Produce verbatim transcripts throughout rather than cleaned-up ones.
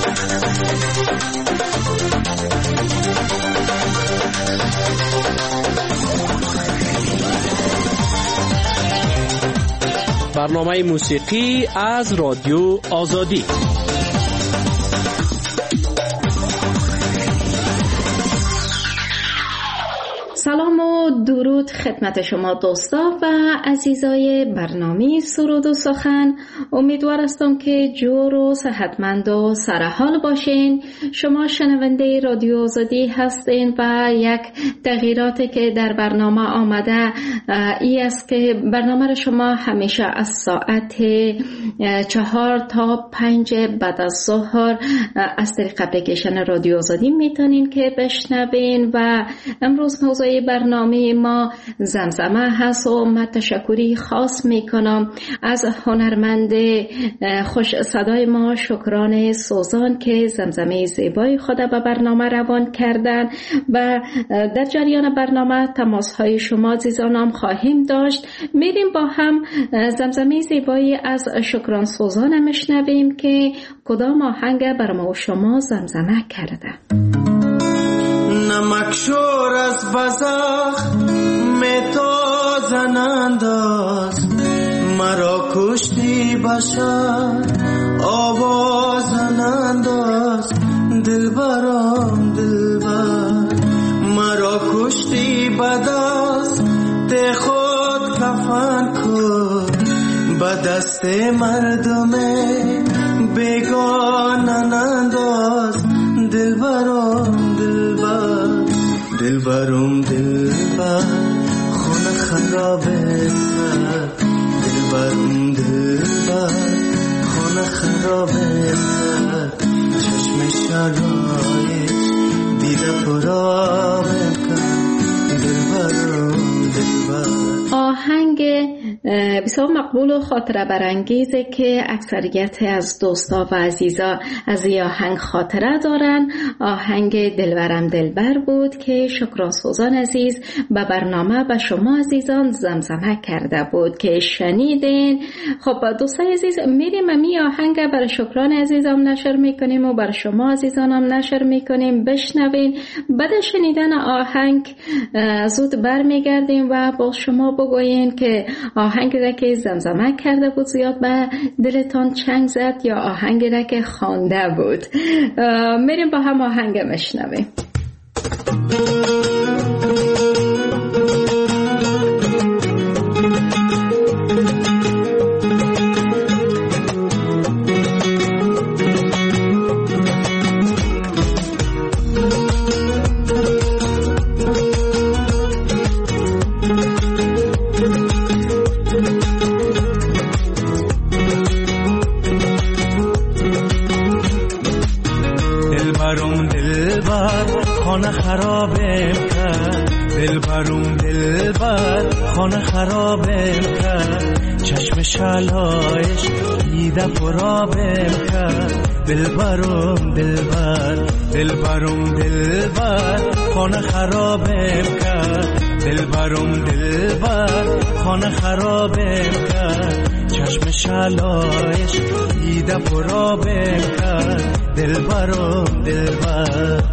برنامه موسیقی از رادیو آزادی. سلام و درود خدمت شما دوستا و عزیزای برنامه سرود و سخن. امیدوار هستم که جور و صحتمند و سرحال باشین. شما شنونده رادیو آزادی هستین و یک تغییراتی که در برنامه آمده ای است که برنامه را شما همیشه از ساعت چهار تا پنج بعد از ظهر از طریق اپلیکیشن رادیو آزادی میتونین که بشنوین و امروز موضوع برنامه ما زمزمه هست و من تشکری خاص میکنم از هنرمند خوش صدای ما شکران سوزان که زمزمه زیبای خود به برنامه روان کردن و در جریان برنامه تماس های شما عزیزانم خواهیم داشت. میریم با هم زمزمه زیبایی از شکران سوزان میشنویم که کدام آهنگ بر ما و شما زمزمه کرده. نمک شور از بزخ میتازن انداز مرا کشتی بشر آوازن انداز دلبرم دلبر مرا کشتی بدست ته خود کفن کن به دست مردم بیگانن انداز دلبرم دلبر دلبرم دلبر خونه خرابه دلبرم دلبر خونه خرابه چشم شرایش دیده پرابه دلبرم دلبر. آهنگ بسیار مقبول و خاطره برانگیزه که اکثریت از دوستا و عزیزا از این آهنگ خاطره دارن. آهنگ دلبرم دلبر بود که شکران سوزان عزیز به برنامه به شما عزیزان زمزمه کرده بود که شنیدین. خب دوستای عزیز میریم امی آهنگ برای شکران عزیزم نشر میکنیم و برای شما عزیزانم نشر میکنیم بشنوین. بعد شنیدن آهنگ زود برمیگردیم و با شما بگوین که آهنگی را که زمزمه کرده بود زیاد به دلتان چنگ زد یا آهنگی را که خوانده بود. میریم با هم آهنگ مشنویم. دلبرم دلبر خانه خرابه کرد چشم شلایش دیده پرابه کرد دلبرم دلبر دلبرم دلبر خانه خرابه کرد دلبرم دلبر خانه خرابه کرد چشم شلایش دیده پرابه کرد دلبرم دلبر.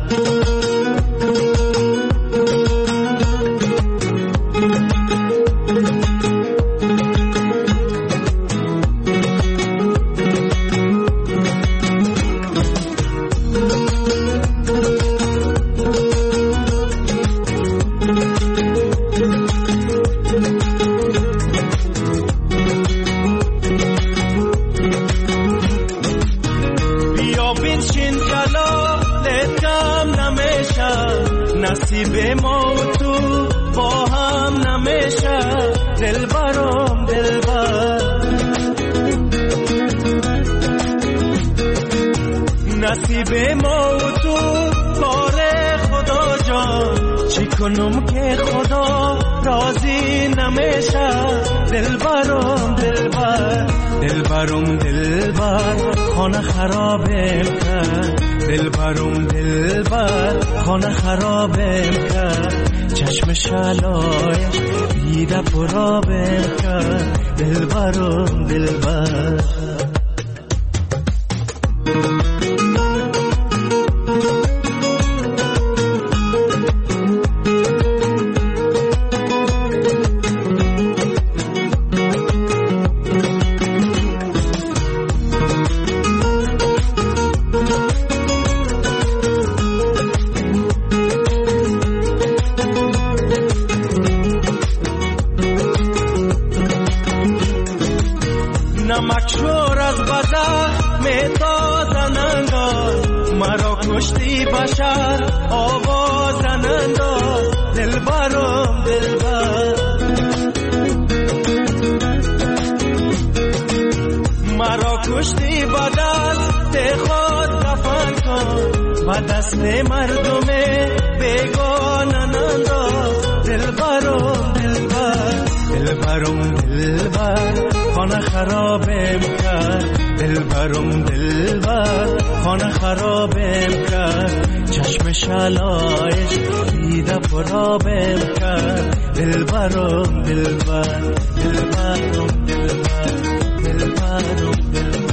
نصیب ما و تو با هم نمیشه دلبرم دلبر نصیب ما و تو کار خدا جان چی کنم که خدا راضی نمیشه دلبرم دلبر دلبرم دلبر خانه خرابه کرد دلبرم دلبر خانه خرابه کرد چشم شلایش دیده پرابه کرد دلبرم دلبر. کشتی بشر آواز انداز دلبرم دلبر مرا کشتی با دست خود دفن کن و دست مردم بیگانه انداز دلبرم دلبر دلبرم دلبر خانه خرابم کرد دلبرم دلبر خانه خرابم کرد چشم شلایش دیده پرابم کرد دلبرم دلبر دلبرم دلبر دلبرم دلبر.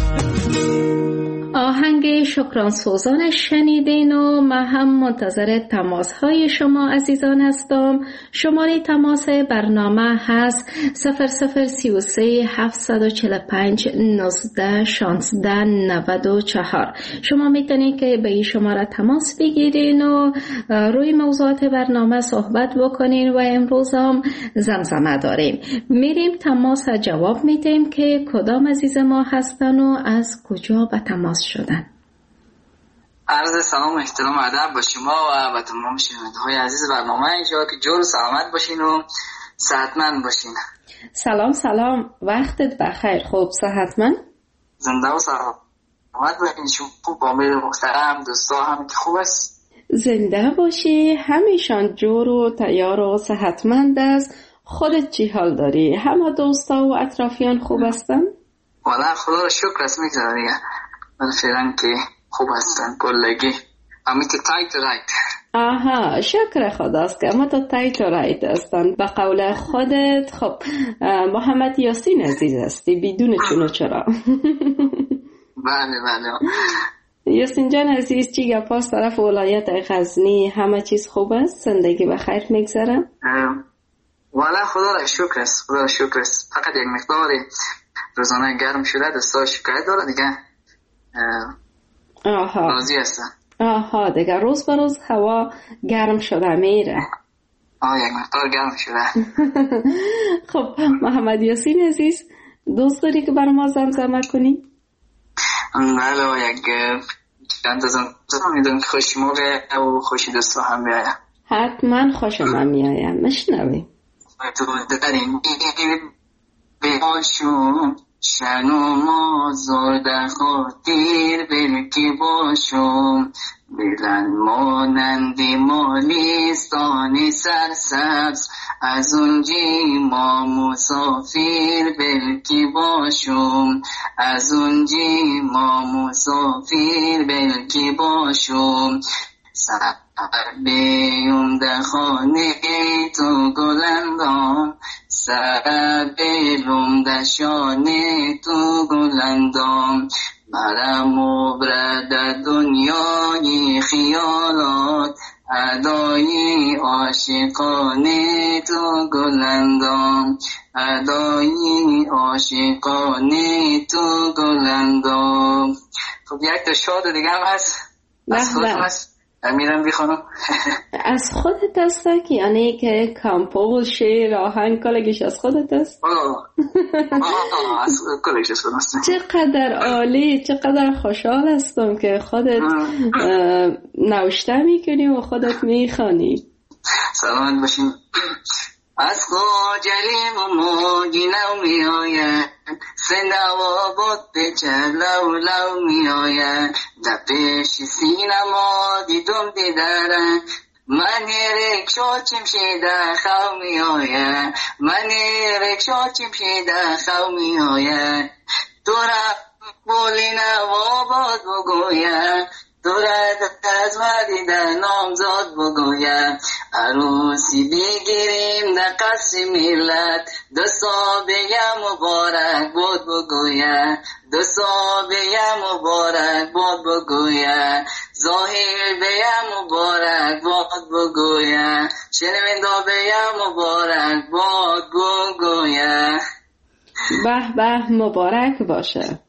آهنگ شکران سوزان شنیدین و من هم منتظر تماس های شما عزیزان هستم. شماره تماس برنامه هست صفر صفر سی و سه هفتصد و چهل و پنج نوزده شانزده نود و چهار. شما میتونید که به این شماره تماس بگیرین و روی موضوعات برنامه صحبت بکنین و امروز هم زمزمه داریم. میریم تماس جواب میدیم که کدام عزیز ما هستن و از کجا به تماس شدن. عرض سلام و احترام و ادب با شما و با تمام شنونده‌های عزیز برنامه اینجا که جور و سلامت باشین و صحتمند باشین. سلام سلام، وقتت بخیر. خوب صحتمند؟ زنده و سلامت باشین. شما خوب با امید محترم دوستا هم که خوب است؟ زنده باشی، همیشان جور و تیار و صحتمند است. خودت چی حال داری؟ همه دوستا و اطرافیان خوب هستن؟ والا خدا رو شکر است میگذاره دیگه. من فعلا که خوب هستن کلگی. امیت تایت و رایت. آها، شکر خداست که اما تا تایت و رایت هستن. به قول خودت خب محمد یاسین عزیز هستی بدون چون و چرا. بله بله. یاسین جان عزیز چی گپاست طرف ولایت غزنی؟ همه چیز خوب است؟ زندگی بخیر میگذره؟ والا خدا را شکر است، خدا را شکر است. فقط یک مقداری روزانه گرم شده دستا شکایت داره دیگه. آها راضی هستن. آها دیگه روز به روز هوا گرم شده میره. آه یک مقدار گرم شده. خب محمد یاسین عزیز دوست داری که برای ما زمزمه کنی؟ بله یک چند تا زمزمه میدونم که خوشی موقع و خوشی دوستا هم بیایم. حتما خوشم هم میایم. مشنویم. تو داریم باشم شنو ما زرده خاطر بلکی باشم بلند مانند مالیستان سرسبز از اونجی ما مسافر بلکی باشم از اونجی ما مسافر بلکی باشم سر بیوم ده خانه تو گلندام سر بیلوم ده شانه تو گلندام برم و برد دنیای خیالات ادای عاشقانه تو گلندام ادای عاشقانه تو گلندام. خب یک تا شاد دیگه هم هست از خودم هست میرم بخونم. از خودت هست که یعنی که کمپوز شعر آهنگ کلگیش از خودت هست؟ آه آه از کلگیش از خودم هست. چقدر عالی، چقدر خوشحال هستم که خودت نوشته میکنی و خودت میخوانی. سلامت باشین. از خجلیم و موجی نو می آید سنو و بود چلو لو می آید در پیش سینما دیدم دیدارن من رکشا چمشیده خو می آید من رکشا چمشیده خو می آید تو را بولی نوا باد بگوید تو را از مدیده نامزاد بگوید عروسی بگیریم در قصر ملت دو سابه مبارک بود بگوید دو سابه مبارک بود بگوید ظاهر به مبارک بود بگوید شنوندا به مبارک بود بگوید. به به مبارک باشه.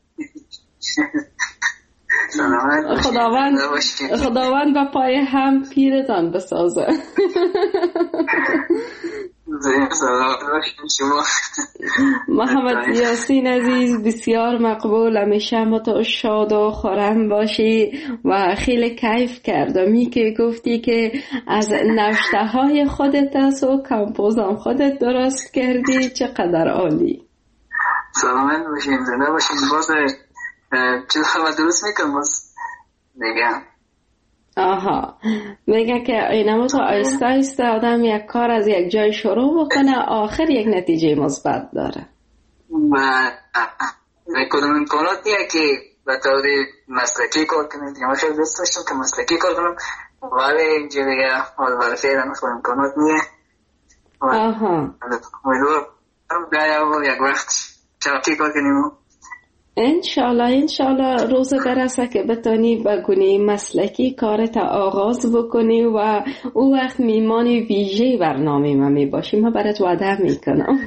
خداوند خداوند با پای هم پیرتان بسازه. شما محمد یاسین عزیز بسیار مقبول، همیشه ما تو شاد و خرم باشی و خیلی کیف کردم می که گفتی که از نوشته های خودت است و کمپوزم خودت درست کردی. چقدر عالی. سلامت باشین، زنده باشین. باز چیز همه درست میکنم باز دیگه. آها، میگه که اینما تو آیسته آیسته آدم یک کار از یک جای شروع بکنه آخر یک نتیجه مثبت داره. و کدوم امکاناتیه که به طور مسلکی کار کنیم دیگه. من خیلی دوست داشتم که مسلکی کار کنم ولی اینجا دیگه حال برای فعلا خود امکانات نیه. آها، امیدوارم بیایم یک وقت شبکی کار کنیم. انشالله انشالله روز برسه که بتانی بگونی مسلکی کارت آغاز بکنی و او وقت میمانی ویژه برنامه ما می باشی. ما برات وعده میکنم.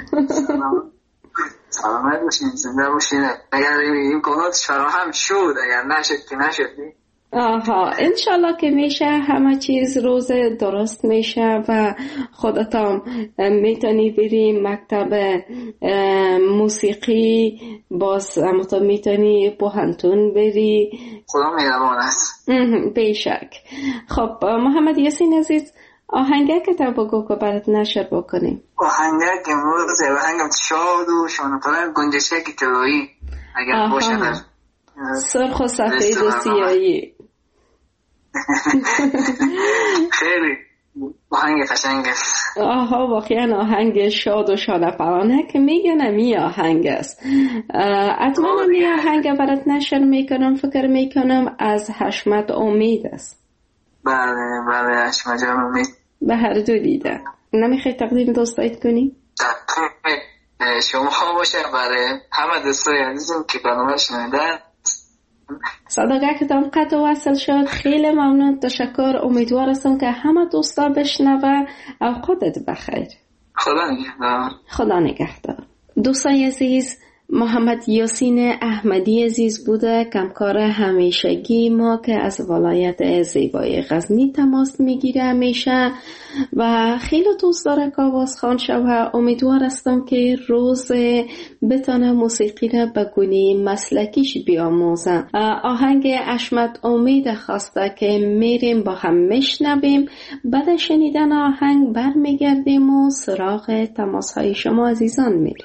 سلامت باشین، زنده باشین. اگر این کناتش فراهم شد، اگر نشد که نشد. آها، انشالله که میشه، همه چیز روز درست میشه و خودتان میتونی بری مکتب موسیقی، باز همونطور میتونی پوهنتون بری. خدا مهربان است. بیشک. خب محمد یاسین عزیز، آهنگه که تا بگو که برات نشر بکنیم. آهنگه که موزه آهنگم شاد و شانه پرن گنجشک طلایی اگر باشه، سرخ و سفید و سیاهی. خیلی آهنگ قشنگ است. آها، واقعا آهنگ شاد و شانه پرانه که میگن می آهنگ است. اتمنى می آهنگ برات نشر میکنم. فکر میکنم از حشمت امید است. بله بله، حشمت جان امید. به هر دو دیده. نمیخوای تقدیم دوستایت کنی؟ شما باشه برای همه دوستای عزیزم که برنامه شنیدن. صداقه که دام قطع وصل شد. خیلی ممنون، تشکر. امیدوارم که همه دوستا بشنوه. اوقاتت بخیر. خدا نگهدار. خدا نگهدار. دوستای عزیز، محمد یاسین احمدی عزیز بوده، کمکار همیشگی ما که از ولایت زیبای غزنی تماس میگیره همیشه و خیلی دوست داره که آواز خوان شوه. امیدوار هستم که روز بتانه موسیقی را به گونه مسلکیش بیاموزه. آهنگ حشمت امید خواسته که میریم با هم میشنویم. بعد شنیدن آهنگ برمیگردیم و سراغ تماس های شما عزیزان میریم.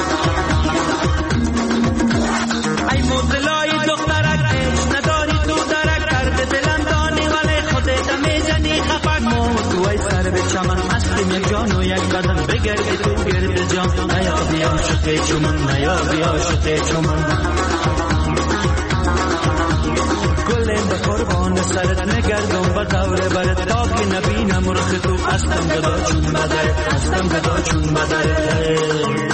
دخترک نداری تو عاشق چمن نیابی عاشق چمن گلیم به قربان سرت نگردم با دور برت تا که نبینم رخ تو هستم گدا چون مدرت هستم گدا چون مدرت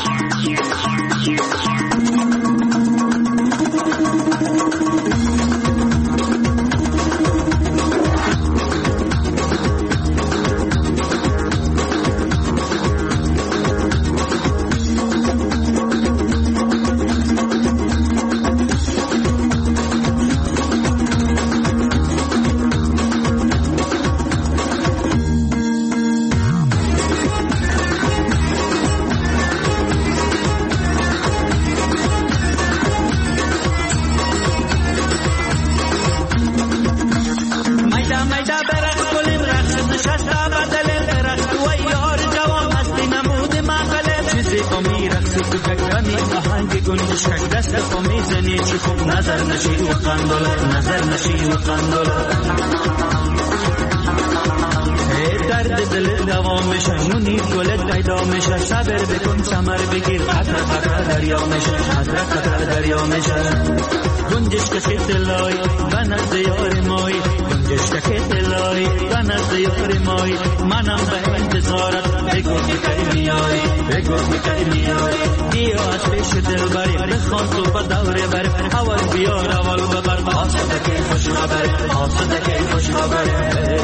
نظر نشی و قندولا نظر نشی و قندولا درد دل دوام میشه منیر گلت پیدا میشه صبر بکن ثمر بگیر قطر قطر دریا میشه قطر قطر دریا میشه گنجش که دلای و نزد یار مای گنجش که دلای و نزد یار مای منم به انتظارت بگو کی میای بگو کی میای بیا از پیش دل بری بخوان تو با دوره بری اول بیار اول ببر آسوده که خوش خبره آسوده که خوش خبره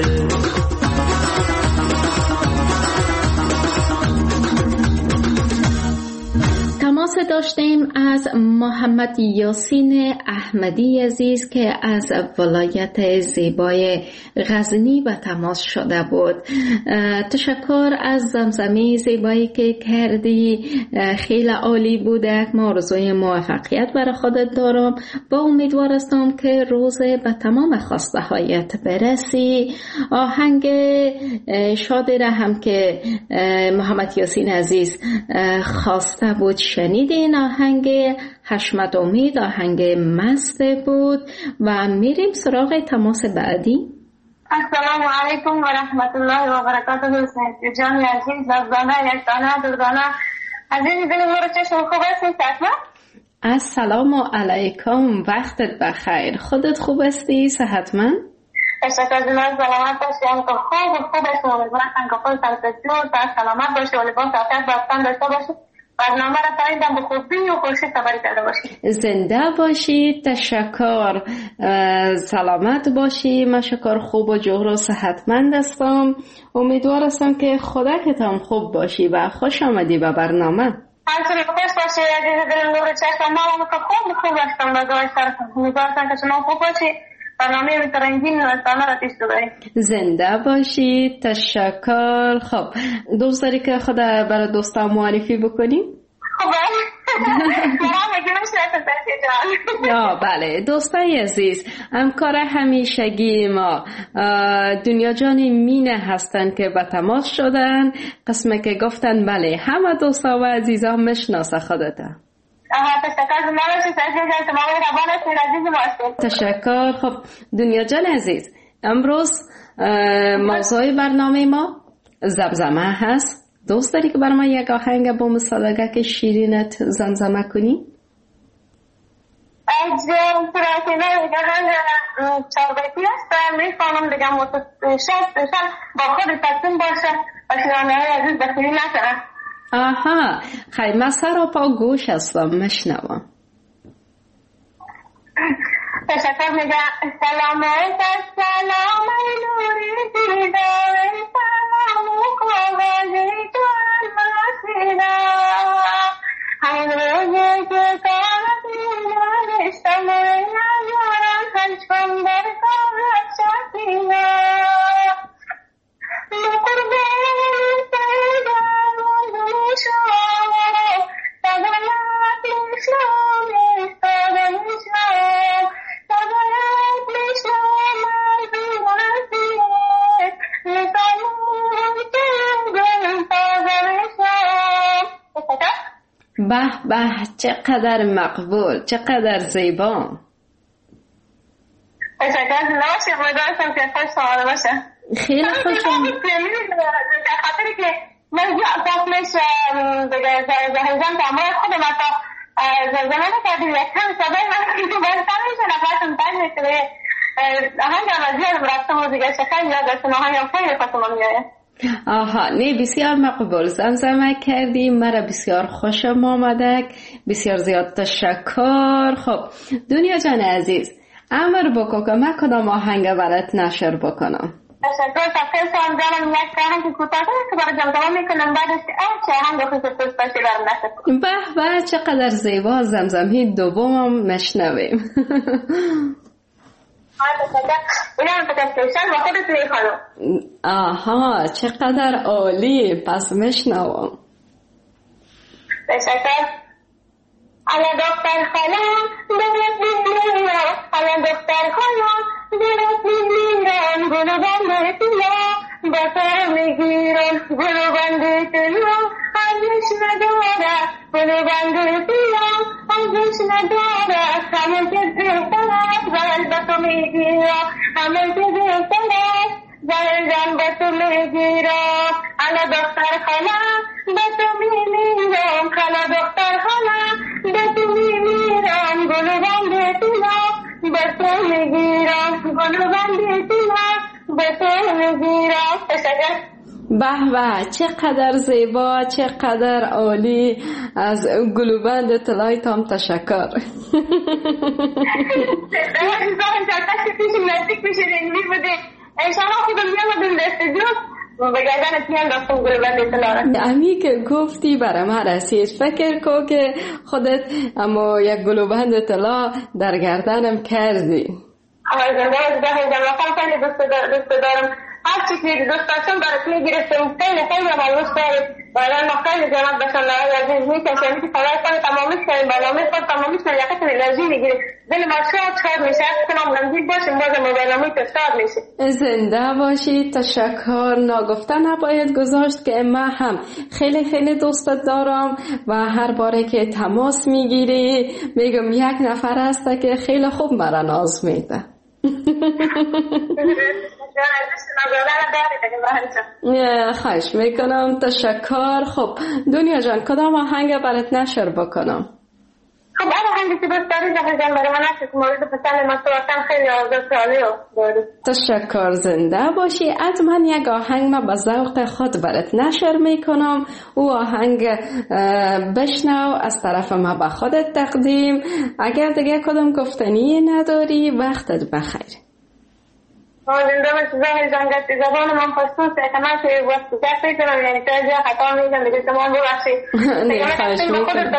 تماس داشتیم از محمد یاسین احمدی عزیز که از ولایت زیبای غزنی به تماس شده بود. تشکر از زمزمه زیبایی که کردی، خیلی عالی بوده. ما آرزوی موفقیت برای خودت دارم. با امیدوار هستم که روز به تمام خواسته هایت برسی. آهنگ شادی را هم که محمد یاسین عزیز خواسته بود شنیدین. آهنگ حشمت امید آهنگ مست بود و میریم سراغ تماس بعدی. السلام علیکم و رحمت الله و برکاته. دوستان جان عزیز لبزانه یکتانه دردانه عزیزی دل نور چشم خوب هستی صحتمند؟ السلام علیکم، وقتت بخیر. خودت خوب هستی صحتمند؟ تشکر جناب، سلامت باشی. انکو خوب خوب هستی. امیدوارم انکو خود سلامت و سلامت باشی و لباس عافیت برفتن داشته باشی. برنامه را پاییدم به خوبی و خوشی سفری کرده باشی. زنده باشی. تشکر. سلامت باشی. من شکر خوب و جور و صحتمند هستم. امیدوار هستم که خودت هم خوب باشی و خوش آمدی به برنامه. همچنین خوش باشی عزیز دل نور چشم. ما هم که خوب خوب هستم و دعای سرتون. امیدوار هستم که شما خوب باشی. برنامه رنگین نوستانه را پیش ببرید. زنده باشی. تشکر. خب دوست داری که خود برای دوستا معرفی بکنیم؟ خب یا بله دوستای عزیز، همکار همیشگی ما دنیا جان مینه هستن که به تماس شدن. قسمه که گفتن بله همه دوستا و عزیزا میشناسه خودتا. تشکر. خب دنیا جان عزیز، امروز موضوع برنامه ما زمزمه هست. دوست داری که برای ما یک آهنگ با مسالگه که شیرینت زمزمه کنی؟ از پراتینه دیگه هم چاربیتی هست میخوانم دیگه متشد با خود تصمیم باشه و شیرانه های عزیز بخیری نکنه. آها خیلی من سر و پا گوش هستم مشنوم. تشکر. میگه سلام علیکم سلام نوری دیدار سلام کاغذی تو المسینا همین روزی که کارتی نوشتم نیارم هنچکم در کارت شدینا بقربان سیدم و شما تبایت اسلام استادم اسلام تبایت اسلام مردم عزیز نسانون تنگل تازم اسلام. به به چقدر مقبول، چقدر زیبا. تشکر. نباشید امیدوارم که خوش سوال باشه. خیلی خوشم. در خاطر که من تاقمش دیگه زهیزان که امروز خودم اتا زمانه کردیم یک کم صدای من که برسان میشه نفرتون تنگ میشه آهنگ هم از یادم رفتم و دیگه شکر یادتون آهنگ هم خیلی خواستم میایه. آها نه بسیار مقبول زمزمه کردی مرا بسیار خوشم آمدک بسیار زیاد تشکر. خب دنیا جان عزیز امر بکو که من کدام آهنگ برات نشر بکنم. تشکر تفکر سوام جانم یک آهنگ کوتاه که برای زمزمه میکنم بعدش که چه آهنگ خود دوست داشتی برام نشر کنم. به به چقدر زیبا زمزمه دومم مشنویم. آها چقدر عالی پس میشنوم. تشکر. آیا دختر خالم دلت میمیرم آیا دختر خالم دلت میمیرم گلو بنده تیا با تو میگیرم گلو بنده تیا ارزش نداره گلو بنده تیا ارزش نداره همه که بهتر است زن با تو میگیرم همه که بهتر است زن زن با تو میگیرم آیا دختر خالم با تو میمیرم خالا دختر خالم با تو میمیرم گلو بنده تیا با تو میگیرم گلو بنده تیا با تو میگیرم. تشکر. به به چقدر زیبا چقدر عالی از گلوبند طلای تام تشکر. امی که گفتی برای من رسید فکر کو که خودت اما یک گلوبند طلا در گردنم کردی. دوست دارم هر چیزی دوست داشتم برات میگرفتم خیلی خیلی مالوس دارم و الان ما خیلی جناب بشن لعای عزیز میکشم که خدای کنه تمامیش کنیم برنامه خود تمامیش کنیم یقیتون انرژی میگیریم دل ما شاد شاد میشه کنم نمزید باشیم بازم برنامه تو شاد میشه. زنده باشی. تشکر. ناگفته نباید گذاشت که من هم خیلی خیلی دوستت دارم و هر باره که تماس میگیری میگم یک نفر هسته که خیلی خوب مرا ناز میده. خواهش میکنم. تشکر. خب دنیا جان کدام آهنگ برات نشر بکنم؟ خب هر آهنگی که دوست داری زهر جان برای من نشر مورد پسند من تو خیلی آزاد سالی داری. تشکر. زنده باشی. از من یک آهنگ ما به ذوق خود برات نشر میکنم. او آهنگ بشنو از طرف ما به خودت تقدیم. اگر دیگه کدام گفتنی نداری وقتت بخیر. زنده باشی زهر جان گفتی زبان من پشتون سیتمه که وقت گفت میکنم یعنی تا جا خطا میگم دیگه شما ببخشید. نه خواهش میکنم.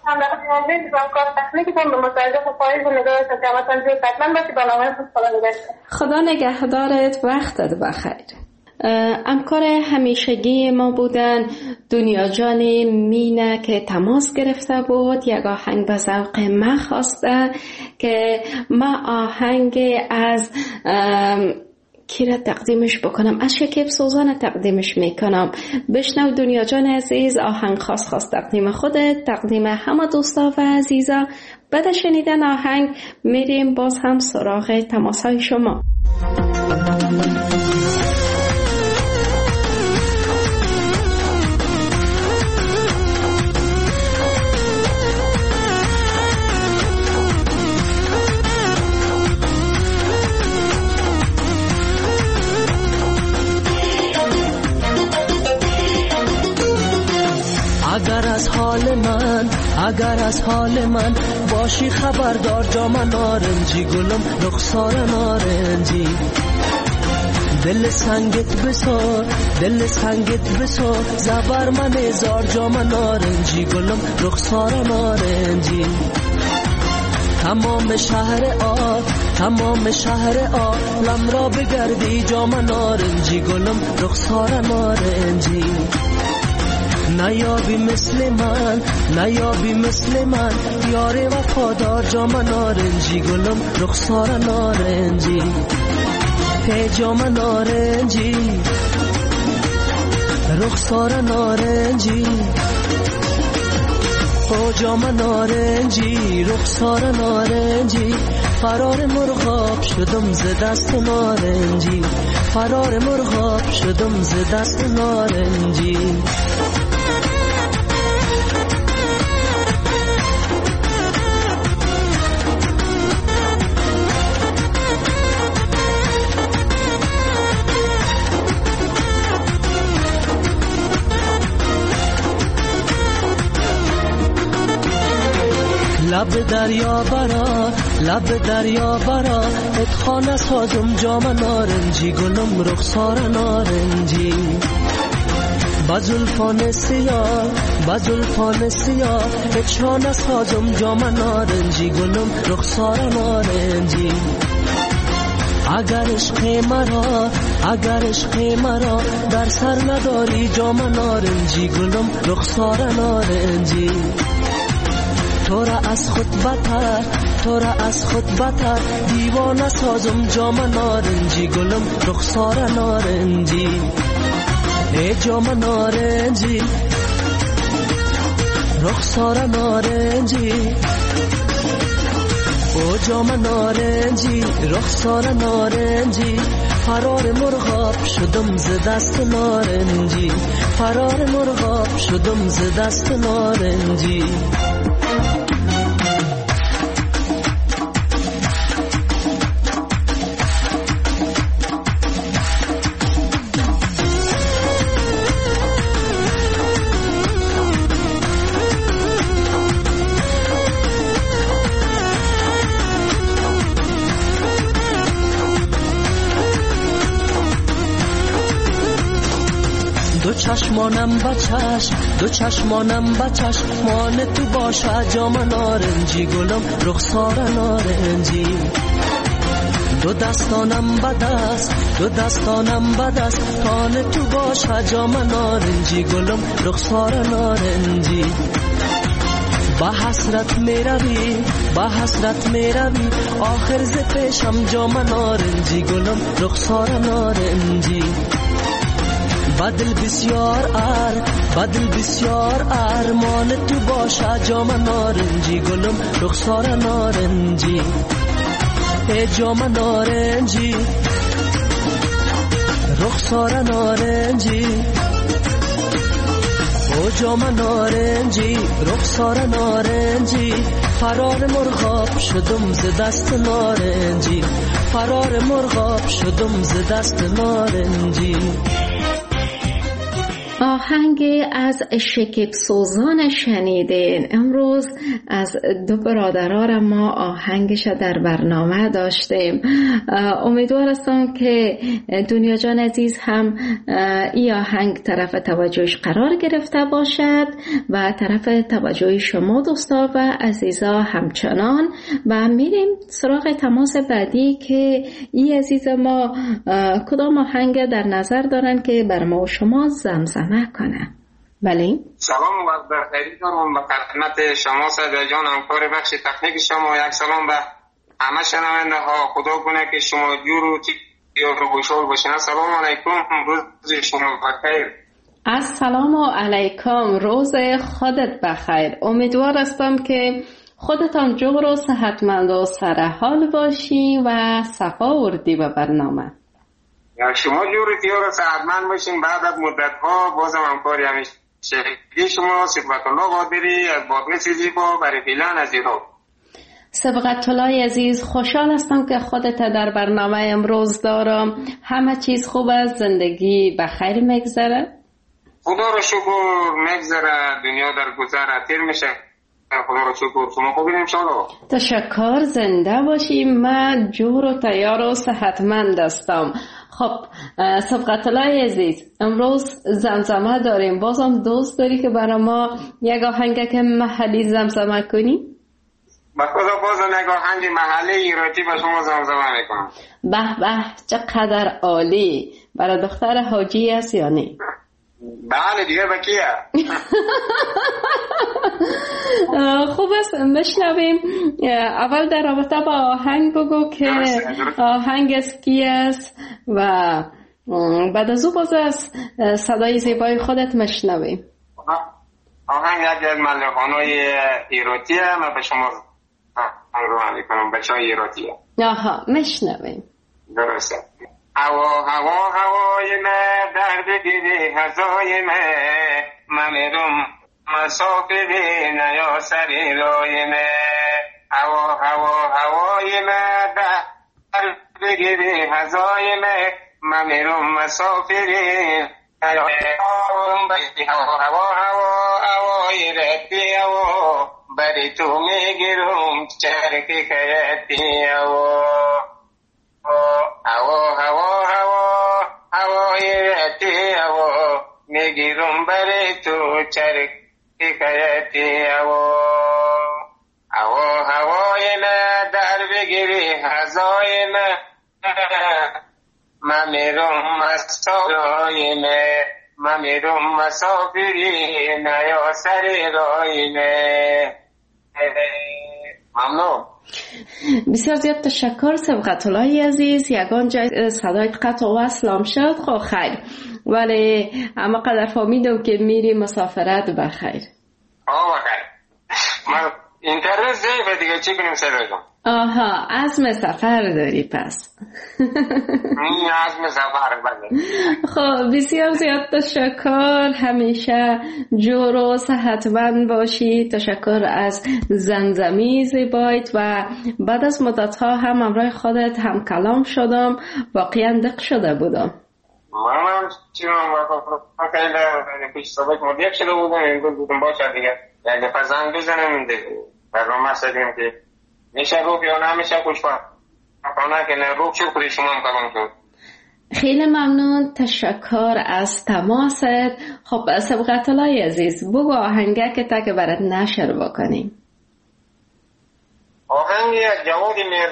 خدا نگهدارت. وقتت بخیر. همکار همیشگی ما بودن دنیا جان مینه که تماس گرفته بود یک آهنگ به ذوق من خواسته که ما آهنگ از کی را تقدیمش بکنم؟ از شکیب سوزان تقدیمش میکنم. بشنو دنیا جان عزیز آهنگ خاص خاص تقدیم خودت تقدیم همه دوستا و عزیزا. بعد شنیدن آهنگ میریم باز هم سراغ تماس های شما. اگر از حال من اگر از حال من باشی خبردار جام نارنجی گلم رخسار نارنجی دل سنگت بسار دل سنگت بسار زبر من هزار جام نارنجی گلم رخسار نارنجی تمام شهر آ تمام شهر آ لم را بگردی جام نارنجی گلم رخسار نارنجی نیابی مثل من نیابی مثل من یار وفادار جام نارنجی گلم رخسار نارنجی ته جام نارنجی رخسار نارنجی او جام نارنجی رخسار نارنجی فرار مرغاب شدم ز دست نارنجی فرار مرغاب شدم ز دست نارنجی لب دریا برا لب دریا برا ات خانه سازم جام نارنجی گلم رخسار نارنجی بزلفان سیاه بزلفان سیاه ات شانه سازم جام نارنجی گلم رخسار نارنجی اگر عشق مرا اگر عشق مرا در سر نداری جام نارنجی گلم رخسار نارنجی تو را از خود بتر تو را از خود بتر دیوانه سازم جام نارنجی گلم رخسار نارنجی ای جام نارنجی رخسار نارنجی او جام نارنجی رخسار نارنجی فرار مرغاب شدم ز دست نارنجی فرار مرغاب شدم ز دست نارنجی دو چشمانم بچش دو چشمانم بچش مان تو باشه جام نارنجی گلم رخسار نارنجی دو دستانم بدست دو دستانم بدست تان تو باشه جام نارنجی گلم رخسار نارنجی با حسرت میروی با حسرت میروی آخر ز پیشم جام نارنجی گلم رخسار نارنجی بدل بسیار ار بدل بسیار ارمان تو باشه جام نارنجی گلم رخسار نارنجی ای جام نارنجی رخسار نارنجی او جام نارنجی رخسار نارنجی فرار مرغاب شدم ز دست نارنجی فرار مرغاب شدم ز دست نارنجی آهنگ از شکیب سوزان شنیدین. امروز از دو برادران ما آهنگش در برنامه داشتیم. امیدوار هستم که دنیا جان عزیز هم این آهنگ طرف توجهش قرار گرفته باشد و طرف توجه شما دوستا و عزیزا همچنان. و میریم سراغ تماس بعدی که این عزیز ما کدام آهنگ در نظر دارن که بر ما و شما زمزمه کنه. بله سلام و بخیر دارم به خدمت شما صدا جان، همکار بخش تکنیک شما. یک سلام به همه شنونده ها. خدا کنه که شما جور و تیار و خوشحال باشین. السلام علیکم، روز شما بخیر. السلام علیکم، روز خودت بخیر. امیدوار هستم که خودتان جور و صحتمند و سرحال باشی و صفا وردی به برنامه. شما جور تیار و صحتمند باشین. بعد از مدت ها بازم همکاری همیشه شما سبقت الله قادری از بادغیس زیبا برای فیلن از ایران. سبقت الله عزیز، خوشحال هستم که خودت در برنامه امروز دارم. همه چیز خوب است؟ زندگی بخیر میگذره؟ خدا رو شکر میگذره، دنیا در گذر تیر میشه. خدا رو شکر. شما خوبین انشاءالله؟ تشکر، زنده باشی. من جور و تیار و صحتمند هستم. خب سبقت الله عزیز، امروز زمزمه داریم. بازم دوست داری که برای ما یک آهنگ که محلی زمزمه کنی؟ با خدا بازم یک آهنگ محلی ایراتی با شما زمزمه میکنم. به به، چقدر عالی. برای دختر حاجی است یا نه؟ بله دیگه با کیه؟ خوب است بشنویم. اول در رابطه با آهنگ بگو که آهنگ از کی است و بعد از او باز از صدای زیبای خودت مشنویم. آهنگ یکی از ملکانای ایراتیه. من به شما رو میکنم بچه های ایراتیه. آها مشنویم. درسته. هوا هوا هوای من درد دیدی هزای من من میرم مسافری نیا سری رای من. هوا هوا هوای من درد دیدی هزای من من میرم مسافری نیا هوا هوا هوا هوای ردی هوا به بری تو میگیرم چرکی کیتی هوا هوا هوا هوا هوای تی هوا میگیرم بری تو چرکی کیتی هوا هوا هوای نه در بگیری هزای نه من میرم مسافری نه من میرم مسافری نه یا سری رای نه. ممنون. بسیار زیاد تشکر سبقت الله عزیز. یگان جای صدای قطع و وصلم شد. خب خیر، ولی اما قدر فهمیدم که میری مسافرت بخیر. آه بخیر. من اینترنت ضعیفه دیگه، چی کنیم صدای جان؟ آها، عزم سفر داری پس. این عزم سفر بله. خب بسیار زیاد تشکر، همیشه جور و صحتمند باشی. تشکر از زمزمی زیبایت و بعد از مدت ها هم همراه خودت هم کلام شدم، واقعا دق شده بودم. من هم چیزم من خیلی پیش سابق مدیق شده بودم، این بودم باشه دیگه یعنی پزنگ بزنم این دیگه برنامه سدیم که میشه روح یا نمیشه کش کنم کنه که نه روح شد خودی شما هم کلام شد. خیلی ممنون، تشکر از تماست. خب سبقت الله عزیز، بگو آهنگه که تا که برات نشر بکنیم. آهنگی جوادی میر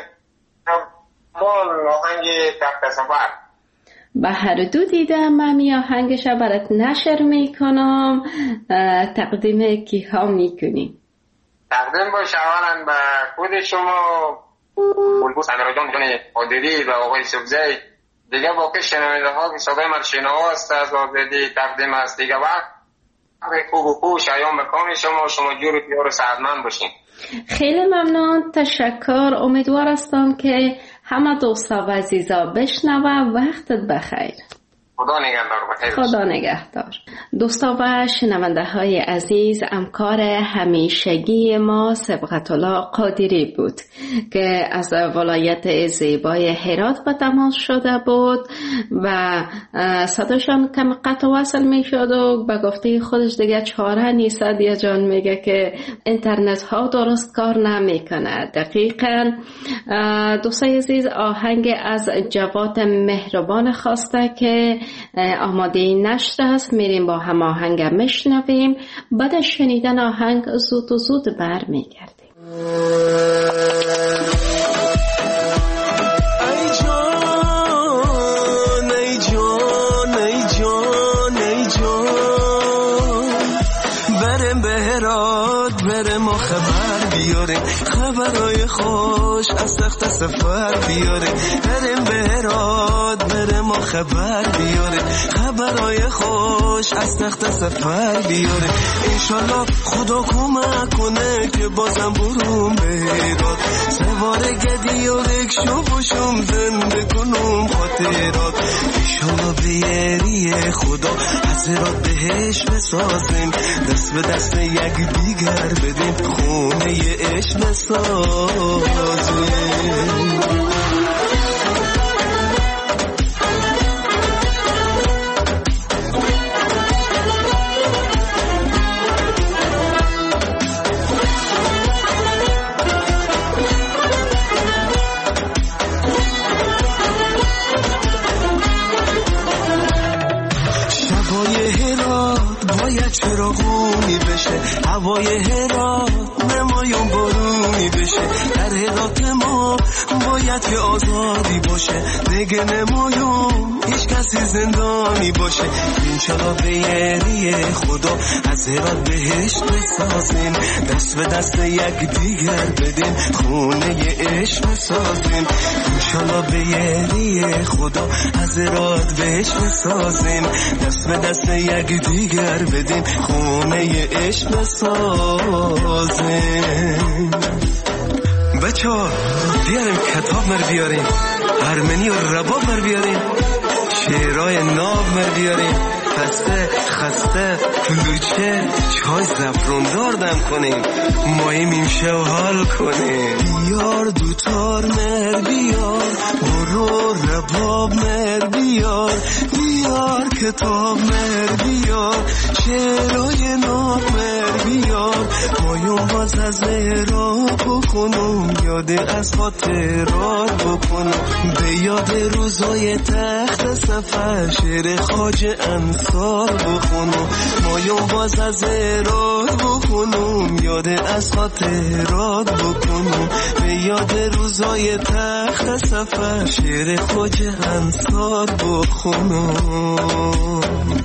آهنگی تخت سفر به هر دو دیدم. من می آهنگش برات نشر میکنم. تقدیم کی ها میکنی؟ تقدیم باشه اولا به خود شما بلبوس امیرجان جان عادلی و آقای سبزی، دیگه باقی شنونده ها که صدای من شنواست از آزادی تقدیم است دیگه. وقت خوب و خوب شایان بکان شما شما جور پیار و سعدمند باشین. خیلی ممنون، تشکر. امیدوار هستم که همه دوستا و عزیزا بشنوه. وقتت بخیر. خدا نگهدار. بخیر. خدا نگهدار. دوستا و شنونده های عزیز، همکار همیشگی ما سبقت الله قادری بود که از ولایت زیبای هرات به تماس شده بود و صداشان کم قطع وصل می شد و به گفته خودش دیگه چاره نیست. دیا جان میگه که اینترنت ها درست کار نمی کنه. دقیقا دوستای عزیز، آهنگ از جواد مهربان خواسته که آماده نشر است. میریم با هم آهنگ میشنویم، بعد از شنیدن آهنگ زود و زود بر میگردیم. ای جان ای جان ای جان ای جان، برم به هرات برم و خبر بیاره، خبرای خوش از تخت سفر بیاره. برم به هرات برم و خبر بیاره، خبرای خوش از تخت سفر بیاره. انشالله خدا کمک کنه که بازم برم به هرات، سوار گدی و رکشو باشم زنده کنم خاطرات. انشالله بیاری خدا از هرات بهش بسازیم، دست به دست یک دیگر بدیم، خونه عشق بسازیم. چراغونی بشه، هوای هرات نمایون بارونی بشه. در هرات ما باید که آزادی باشه، دیگه نمایون هیچ کسی زندانی باشه. انشالله بیاری خدا از هرات بهشت بسازیم، دست به دست یک دیگر بدیم، خونه عشق بسازیم. انشالله بیاری خدا از هرات بهشت بسازیم، دست به دست یک دیگر بدیم، خونه عشق بسازیم. بچه ها بیاریم کتاب مر بیاریم، ارمنی و رباب مر بیاریم، شعرهای ناب مر بیاریم، خسته خسته کلوچه چای زفروندار دم کنیم، ماییم این شو حال کنیم. بیار دوتار مر بیار، برو رباب مر بیار، بیار کتاب مر بیار، شعرهای ناب مر بیار، مایون باز از مهراب بکنم، یاد از خاطرات بکنم، به یاد روزای تخت سفر شعر خواجه انصار بخونم. مایون باز از مهراب بکنم، یاد از خاطرات بکنم، به یاد روزای تخت سفر شعر خواجه انصار بخونم.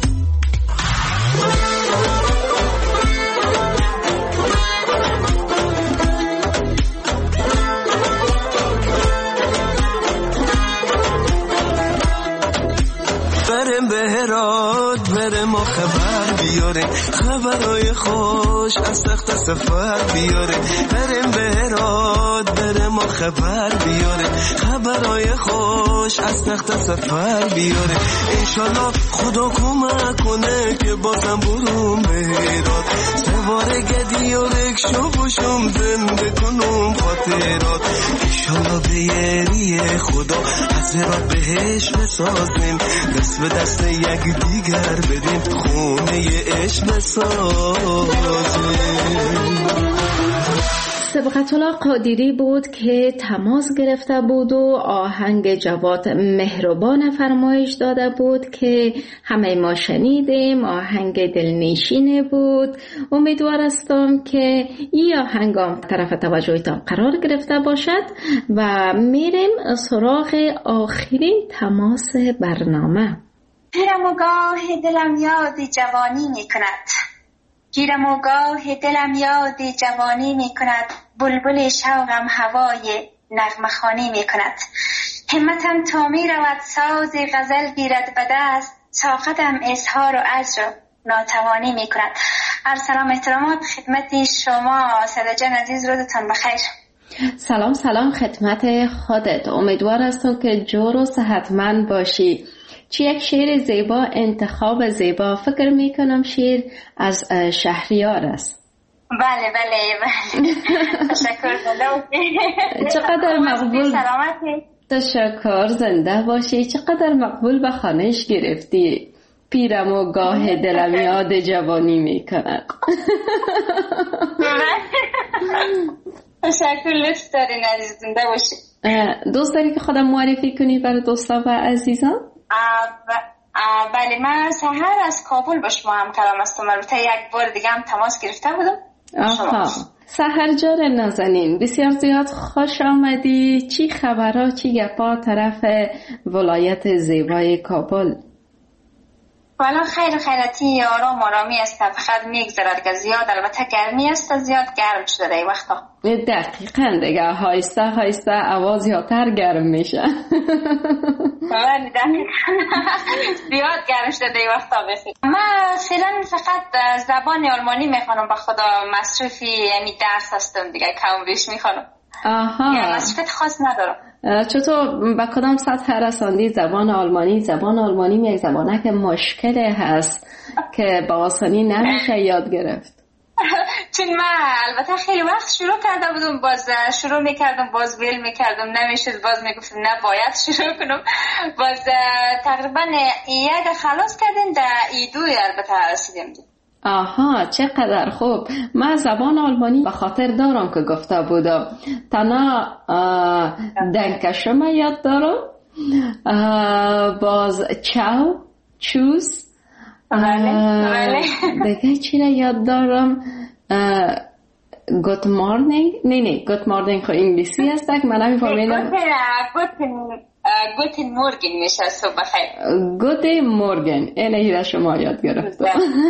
برم به هرات برم و خبر بیاره، خبرای خوش از تخت سفر بیاره. برم به هرات برم و خبر بیاره، خبرای خوش از تخت سفر بیاره. انشالله خدا کمک کنه که بازم بروم به هرات، سوار گدی و رکشو باشم زنده کنم خاطرات. انشالله به یری خدا از هرات بهش بسازیم، دست به دست یک دیگر بدیم، خونه عشق بسازیم. سبقت الله قادری بود که تماس گرفته بود و آهنگ جواد مهربان فرمایش داده بود که همه ما شنیدیم. آهنگ دلنشینه بود. امیدوار هستم که این آهنگ هم طرف توجهتان قرار گرفته باشد و میریم سراغ آخرین تماس برنامه. گیرم و گاه دلم یاد جوانی می کند، گیرم و گاه دلم یاد جوانی می کند، بلبل شوقم هوای نغمه خوانی می کند. همتم تا می رود ساز غزل گیرد به دست، طاقتم اظهار و عجز ناتوانی می کند. هر سلام احترامات خدمت شما ساده جان عزیز، روزتان بخیر. سلام سلام خدمت خودت. امیدوار هستم که جور و صحتمند باشی. چی یک شعر زیبا، انتخاب زیبا. فکر می کنم شعر از شهریار است. بله بله بله. تشکر. چقدر مقبول. تشکر، زنده باشی. چقدر مقبول به خانهش گرفتی. پیرم و گاه دلم یاد جوانی می کند. تشکر، لطف دارین عزیز، زنده باشی. دوست داری که خودم معرفی کنی برای دوستان و عزیزان؟ بله، من سحر از کابل با شما هم کلام هستم. البته یک بار دیگه هم تماس گرفته بودم. آها، سحر جان نازنین، بسیار زیاد خوش آمدی. چی خبرها، چی گپا طرف ولایت زیبای کابل؟ والا خیر خیرتی، آرام آرامی است، فقط میگذرد که زیاد البته گرمی است، زیاد گرم شده این وقتا. دقیقاً دیگه هایسته هایسته آواز یاتر گرم میشه. بله دقیقاً زیاد گرم شده این وقتا. بخیر من فعلا فقط زبان آلمانی میخوانم، به خدا مصرفی یعنی درس هستم دیگه، کم بیش میخوانم. آها، یا مصرفت خاص ندارم. چطور به کدام سطح رساندی زبان آلمانی؟ زبان آلمانی یک زبانه که مشکل هست که با آسانی نمیشه یاد گرفت. چون من البته خیلی وقت شروع کرده بودم، باز شروع میکردم باز ویل میکردم، نمیشد، باز میگفتم نه باید شروع کنم، باز تقریبا یک خلاص کردیم در ایدوی البته رسیدیم. آها، چقدر خوب. من زبان آلمانی به خاطر دارم که گفته بودم. تنها دنکشم یاد دارم، باز چاو، چوز، دیگه چی را یاد دارم؟ گوت مارنینگ. نه نه گوت مارنینگ خو انگلیسی است که من نمیفهمیدم. گوتن مورگن میشه صبح بخیر. گوتن مورگن، اینه هیره شما یاد گرفتم.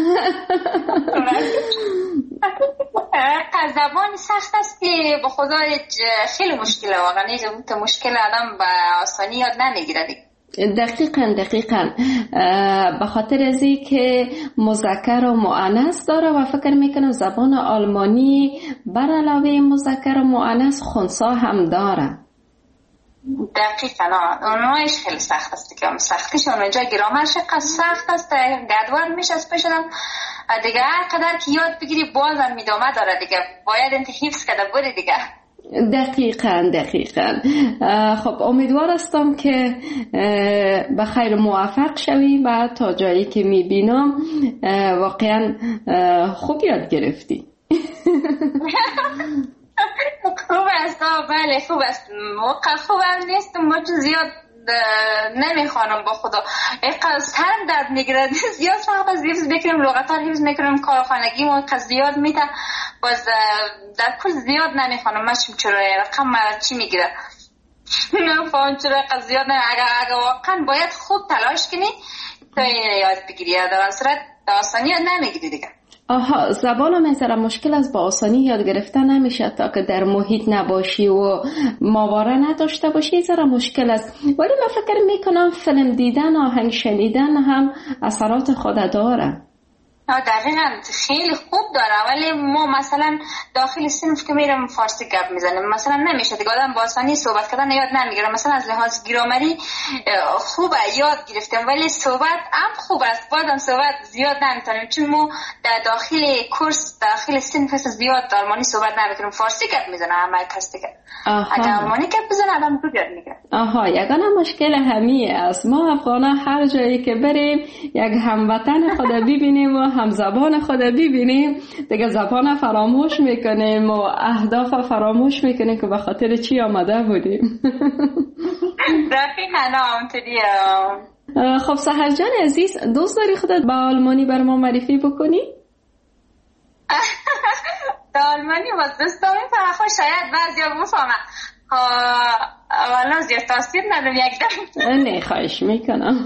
زبان سخت است که به خدا خیلی مشکله، واقعا این مشکل آدم به آسانی یاد نمیگیره. دقیقاً دقیقاً به خاطر ازی که مذکر و مؤنث داره و فکر میکنم زبان آلمانی بر علاوه مذکر و مؤنث خنثی هم داره. دقیقاً اونایش خیلی سخت است که سختیش اونجا گرامرش قد سخت است، گدوار میشه از پیشدم دیگه، هر قدر که یاد بگیری بازم میدامه داره دیگه، باید انت حفظ کرده بری دیگه. دقیقاً دقیقاً. خب امیدوار هستم که به خیر موفق شوی و تا جایی که میبینم واقعاً خوب یاد گرفتی. بله خوب است، موقع خوب هم نیست، چون زیاد نمیخوانم با خدا اینقدر سرم درد میگیره، زیاد وقت حفظ بکنم، لغت ها حفظ میکنم، کار خانگی اینقدر زیاد میده، باز در کل زیاد نمیخوانم. ماشم چرا رقم مرا چی میگیره نفهم چرا اینقدر زیاد نمیخوانم. اگر, اگر واقعا باید خوب تلاش کنی تا این یاد بگیری، در صورت آسانی یاد نمیگیری دیگه. آها، زبان رو مثلا مشکل از با آسانی یاد گرفتن نمیشه تا که در محیط نباشی و ماوره نداشته باشی، زیرا مشکل است. ولی من فکر میکنم فیلم دیدن، آهنگ شنیدن هم اثرات خود داره. دقیقا خیلی خوب داره، ولی ما مثلا داخل صنف که میرم فارسی گپ میزنیم مثلا نمیشه دیگه، آدم با آسانی صحبت کردن یاد نمیگیره. مثلا از لحاظ گرامری خوبه یاد گرفتم، ولی صحبت هم خوب است، بازم صحبت زیاد نمیتونیم، چون ما در داخل کورس داخل صنف زیاد آلمانی صحبت نمیکنیم، فارسی گپ میزنه همه کس دیگه. اگه آلمانی گپ بزنه آدم خوب یاد میگیره. آها، یگانه مشکل همیه است. ما افغانا هر جایی که بریم یک هموطن خود ببینیم و هم زبان خود ببینیم دیگه زبان فراموش میکنیم و اهداف فراموش میکنیم که به خاطر چی آمده بودیم. دقیقاً همونطوریه. خب سحر جان عزیز، دوست داری خودت با آلمانی بر ما معرفی بکنی؟ با آلمانی با دوست دارم فرخوا شاید بعضیا بفهمم، والا زیاد تاثیر ندارم یک دم. نه خواهش میکنم.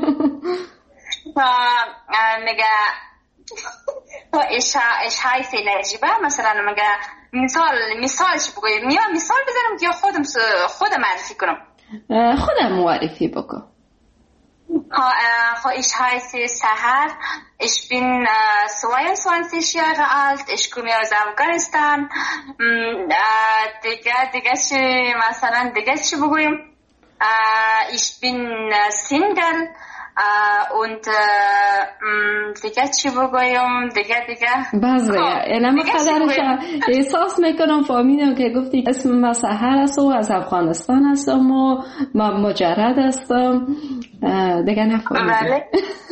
میگه تو اش اش های خیلی عجیبه. مثلا میگه مثال مثالش بگویم یا مثال بزنم یا خودم خودم معرفی کنم؟ خودم معرفی بکن. Ich heiße Sahar, ich bin äh, zweiundzwanzig Jahre alt, ich komme aus Afghanistan. دیگه دیگه چی مثلا دیگه چی بگویم؟ Ich bin äh, Single und äh, دیگه چی بگویم؟ دیگه دیگه بازه اینم قدرش احساس میکنم فهمیدم که گفتی اسم ما سحر است و از افغانستان هستم و ما مجرد هستم دیگه نفهمیدم.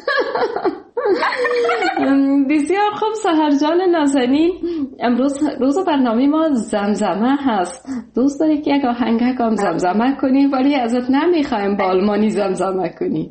بسیار خوب سحر جان نازنین، امروز روز برنامه ما زمزمه هست. دوست داری که یک آهنگ هم زمزمه کنی، ولی ازت نمیخوایم با آلمانی زمزمه کنی.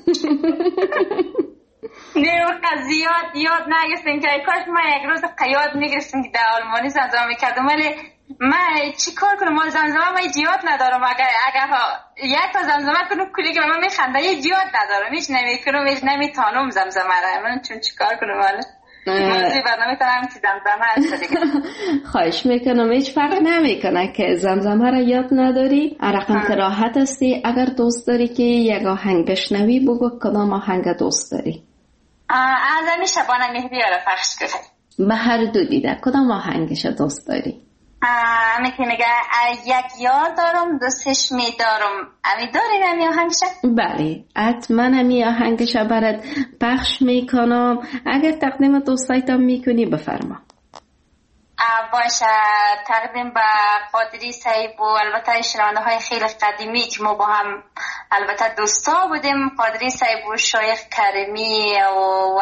نه وقت زیاد یاد نگرفتیم که کاش ما یک روز قیاد میگرفتیم که در آلمانی زمزمه میکردم، ولی من چی کار کنم؟ ما زمزمه ما یاد ندارم. اگر اگر یک تا زمزمه کنم کلی که من میخنده یاد ندارم، هیچ نمیکنم، هیچ نمیتونم زمزمه را. من چون چی کار کنم؟ ولی موضوع برنامه ترم که زمزمه است دیگه. خواهش میکنم، هیچ فرق نمیکنه که زمزمه را یاد نداری، رقم راحت هستی. اگر دوست داری که یک آهنگ بشنوی بگو کدام آهنگ دوست داری؟ از همی شبانه مهدی را پخش کنی. به هر دو دیده کدام آهنگش دوست داری؟ امی که میگه یک یار دارم دوستش میدارم، امی داری امی آهنگش؟ بله حتما امی آهنگش برات پخش میکنم. اگر تقدیم دوستایتم میکنی بفرما. باشه، تقدیم به قادری صاحب و البته شنونده های خیلی قدیمی که ما با هم البته دوستا بودیم، قادری صاحب و شایخ کریمی و, و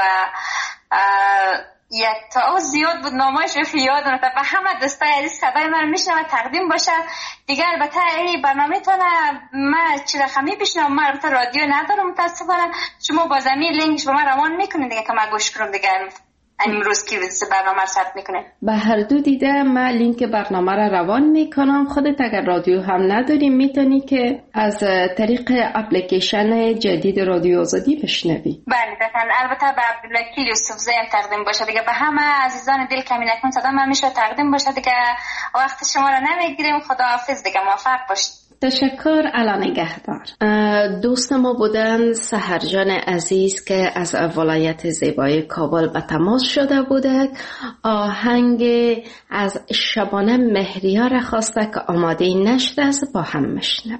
یک تا زیاد بود نامایش رو یاد نمیاد. به همه دوستای عزیز صدای من میشنوه تقدیم باشه دیگه. البته این برنامه تونه من چی رقمی بشنوم، من البته رادیو ندارم متاسفانه، شما با زمین لینکش با من روان میکنین دیگه که من گوش کنم دیگه. امروز که برنامه رو ثبت میکنه به هر دو دیده من لینک برنامه رو روان میکنم. خودت اگر رادیو هم نداری میتونی که از طریق اپلیکیشن جدید رادیو آزادی بشنوی. بله دقیقاً. البته به عبدالوکیل یوسفزی هم تقدیم باشه دیگه. به همه عزیزان دل کمی نکن صدا من میشه تقدیم باشه دیگه. وقت شما رو نمیگیریم. خداحافظ دیگه، موفق باشید. تشکر. اعلی نگهدار. دوست ما بودن سحر جان عزیز که از ولایت زیبای کابل به تماس شده بوده. آهنگ از شبانه مهریه را خواسته که آماده نشده است، با هم مشنویم.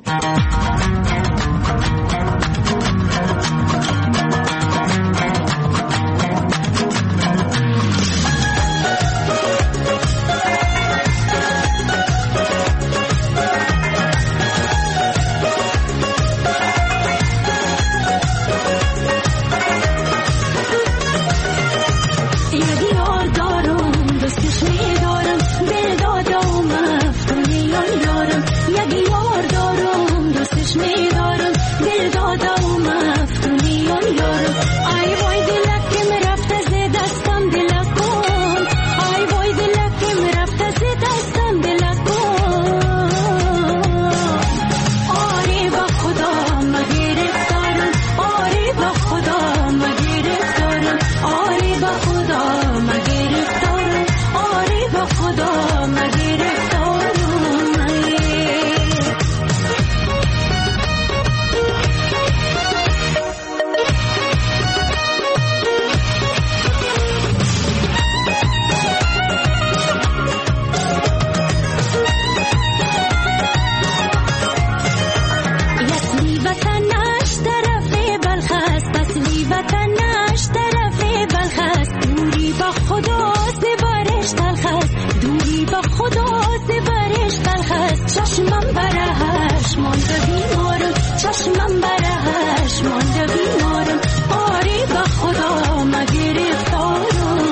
دارم دوستش میدارم دل دادم افتونی یا با خدا مگرفتارم یسلی وطنش طرف بلخ است اصلی وطنش طرف بلخ است دوری با خدا سبارش تلخ است دوری با خدا سبارش تلخ است چشمم برهش مانده بیمارم چشمم برهش مانده بیمارم آری با خدا مگرفتارم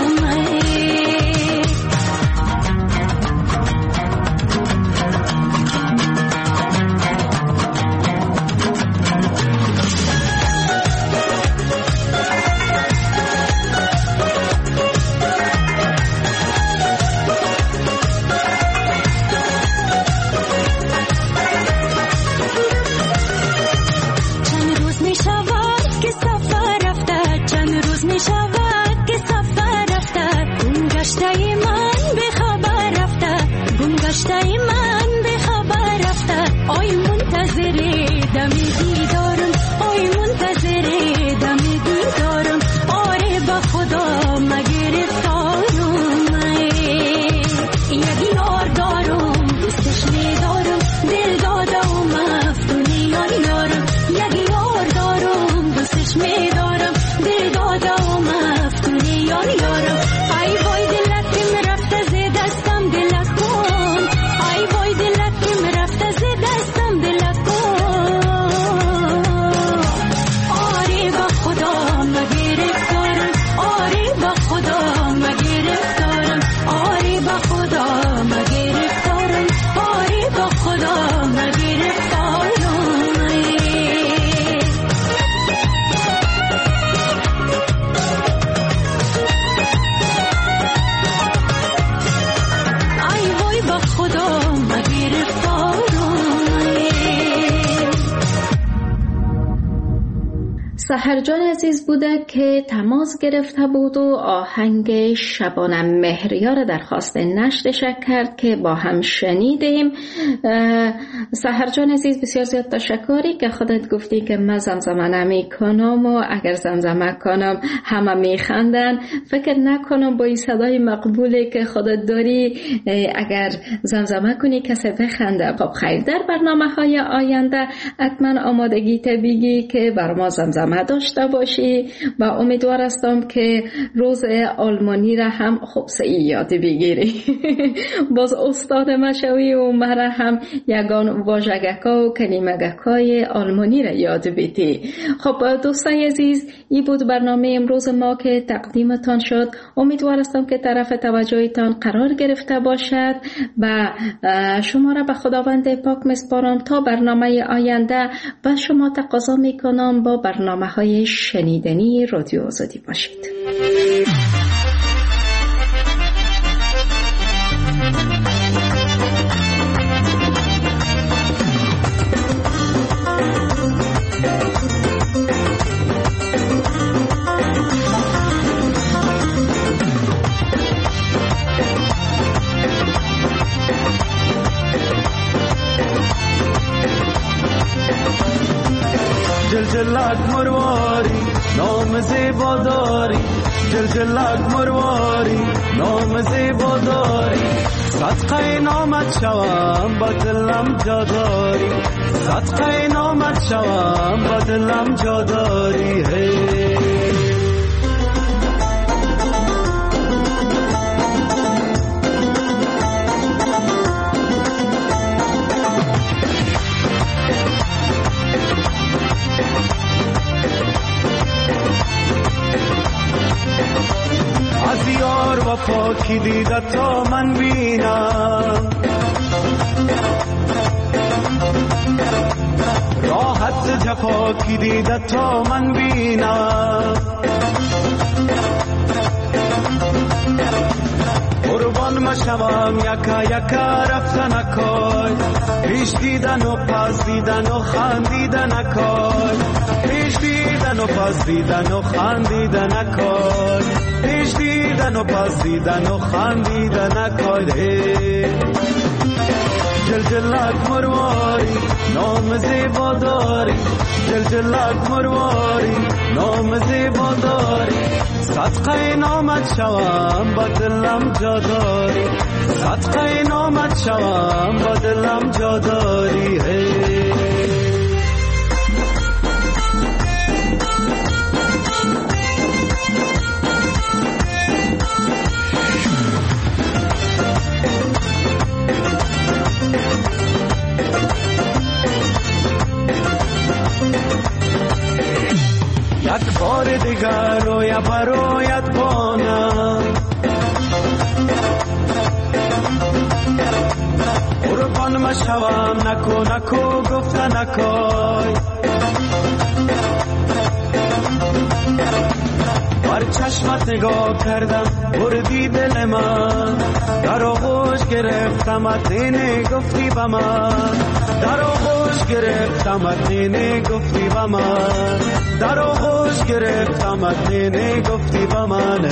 سحرجان عزیز بوده که تماس گرفته بود و آهنگ شبانه مهریار درخواست نشرش کرد که با هم شنیدیم. سحرجان عزیز بسیار زیاد تشکری که خودت گفتی که من زمزمه نمی کنم و اگر زمزمه کنم همه می خندن. فکر نکنم با این صدای مقبولی که خودت داری اگر زمزمه کنی کسی بخنده. خب خیر، در برنامه های آینده حتما آمادگی بگی که بر ما زمزمه داشته باشی و امیدوار هستم که روز آلمانی را هم خوب سعی یاد بگیری. باز استاد مشوی و مرا هم یگان واژگکا و کلمگکای آلمانی را یاد بدی. خب دوستان عزیز، این بود برنامه امروز ما که تقدیمتان شد. امیدوار هستم که طرف توجهتان قرار گرفته باشد و شما را به خداوند پاک میسپارم تا برنامه آینده و شما تقاضا میکنم با برنامه های شنیدنی رادیو آزادی باشید. جلجلک مرواری نام زیبا داری، جلجلک مرواری نام زیبا داری، صدقه نامت شوم با دلم جا داری، صدقه نامت شوم با دلم جا داری. از یار و پاکی دیده تا من بینم، راحت جفا کی دیده تا من بینم، قربان مشوم یکا یکا رفتن نکای، پیش دیدن و پس دیدن و خندیدن نکای، پیش دیدن دیدن و پس دیدن و خندیدن نکن، پیش دیدن و پس دیدن و خندیدن نکن. جل جلک مرواری نام زیبا داری، جل جلک مرواری نام زیبا داری، صدقه نامت شوم با دلم جا داری، صدقه نامت شوم با دلم جا داری. یک بار دیگر روی برایت بانم، قربان مشوم نکو نکو گفته نکای، بر چشمت نگاه کردم بردی دل من، در آغوش گرفتمت اینه گفتی به من، در آغوش گرفتمت اینه گفتی به من، در آغوش گرفتمت اینه گفتی به من.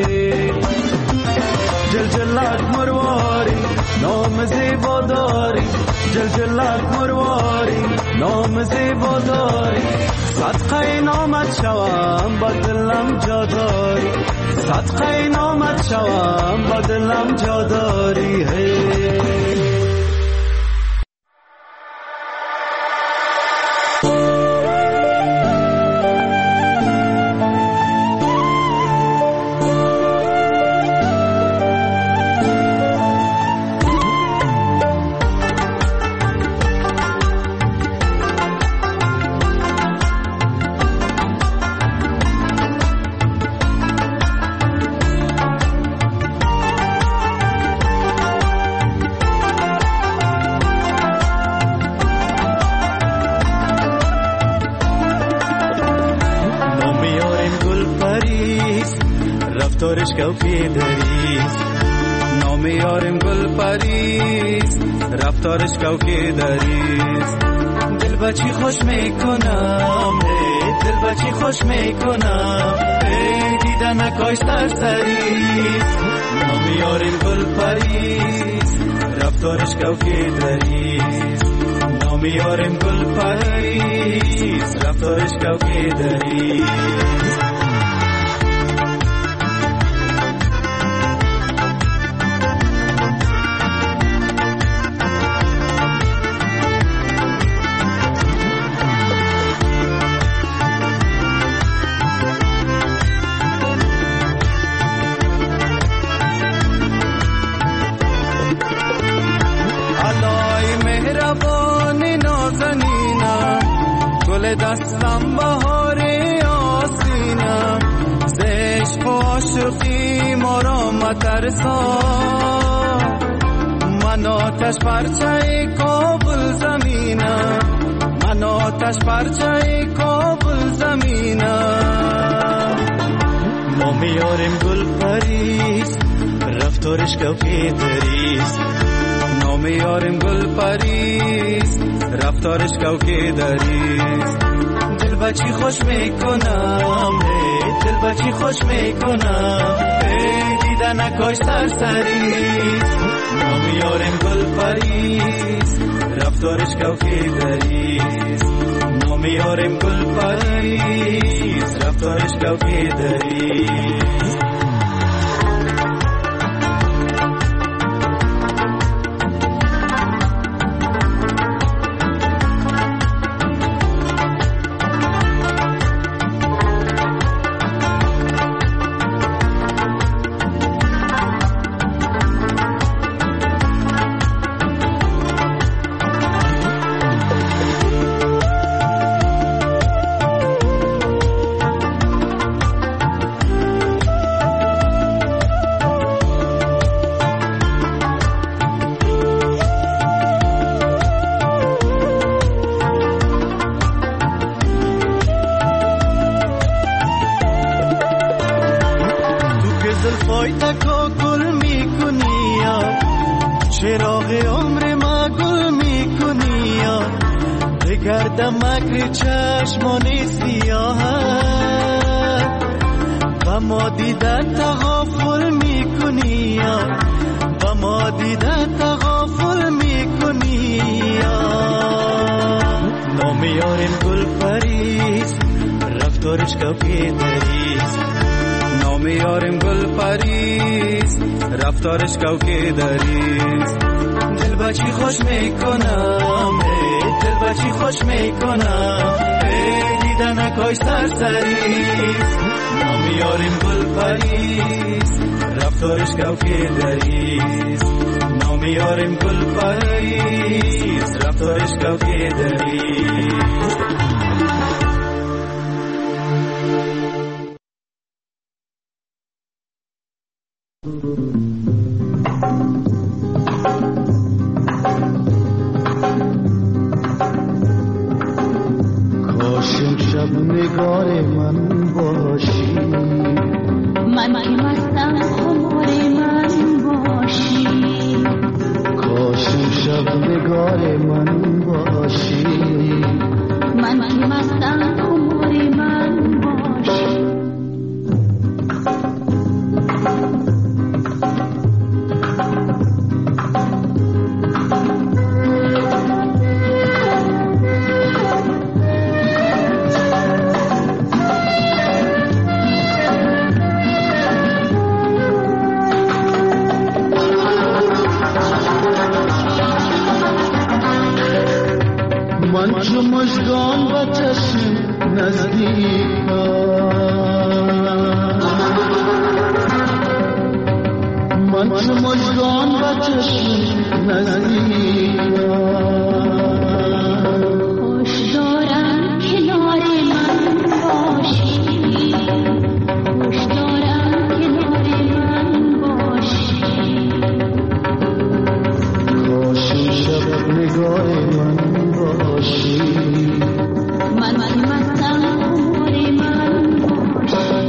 جل جلک مرواری نام زیبا داری، جل جلک مرواری نام زیبا داری، صدقه نامت شوم با دلم جا داری، صدقه نامت شوم با دلم جا داری. رفتارش کوفی دریست، نام یارم گل پریست، رفتارش کوفی دریست، دل بچی خوش میکنم، دل بچی خوش میکنم، دیدن نکاش سرسریست، نام یارم گل پریست، رفتارش کوفی دریست، نام یارم گل پریست، رفتارش کوفی دریست. دستم بهار آسینم، زشق و عاشقی ما را مترسا، من آتش پرچه کابل زمینم، من آتش پرچه کابل زمینم. ما میاریم گل پریست، رفتارش کوفی دریست، نام یارم گل پریست، رفتارش کوفی دریست، دل بچی خوش میکنم، دل بچی خوش میکنم، دیدن نکاش سرسریست، نام یارم گل پریست، رفتارش کوفی دریست، نام یارم گل پریست، رفتارش کوفی دریست. زلفای تکا گل میکنی یا چراغ عمر ما گل میکنی یا گردم مکر چشمانی سیاهت و ما دیدن تغافل میکنی و ما دیدن تغافل میکنی نام یارم گل پریست رفتارش کافی دریست نام یارم گل پریست رفتارش کافی دریست دل بچی خوش میکنم دل بچی خوش میکنم دیدن اکای سرسریست نام یارم گل پریست رفتارش کافی دریست نام یارم گل پریست رفتارش کافی دریست کاشم شب نگار من باشی من که مستم خمار من باشی کاشم شب نگار من باشی من که مستم خمار من باشی من چو مژگان و چشم نزدیکم من چو مژگان و چشم نزدیکم خوش دارم کنار من باشی خوش دارم کنار من باشی کاشم شب نگاه من باشی من من مستم خمار من باشی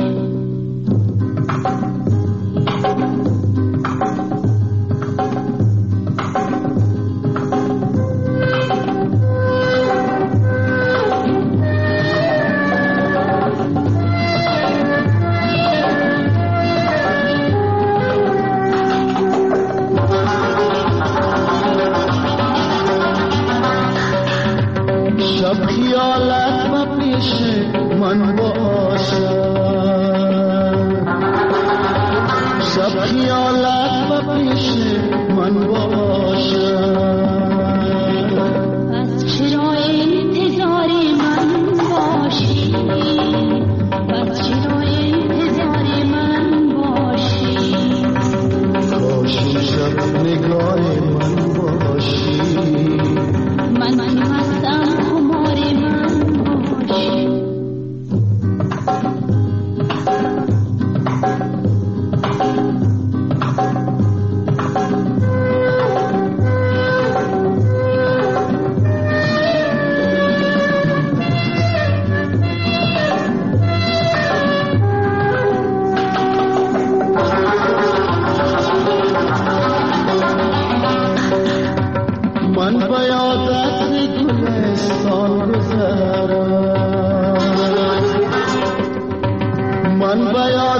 شب خیالت و پیش من باشد شب خیالت و پیش من باشد پس چرا انتظار من باشی پس چرا انتظار من باشی کاشم شب نگاه من باشی من من مستم خمار من باشی من به یادت گلستان گذرم من به یادت